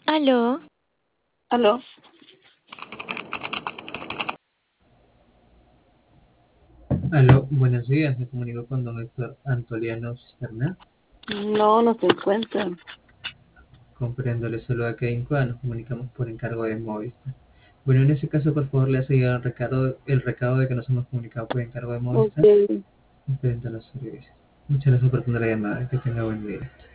Aló, Aló. Aló, buenos días, me comunico con don Héctor Antoliano Cisterna. No, no se encuentran. Comprendo, le saluda Kevin Cuadra, nos comunicamos por encargo de Movistar. Bueno, en ese caso, por favor, le hace llegar el recado de que nos hemos comunicado por encargo de Ok. Movistar frente a los servicios. Muchas gracias por tener la llamada, que tenga buen día.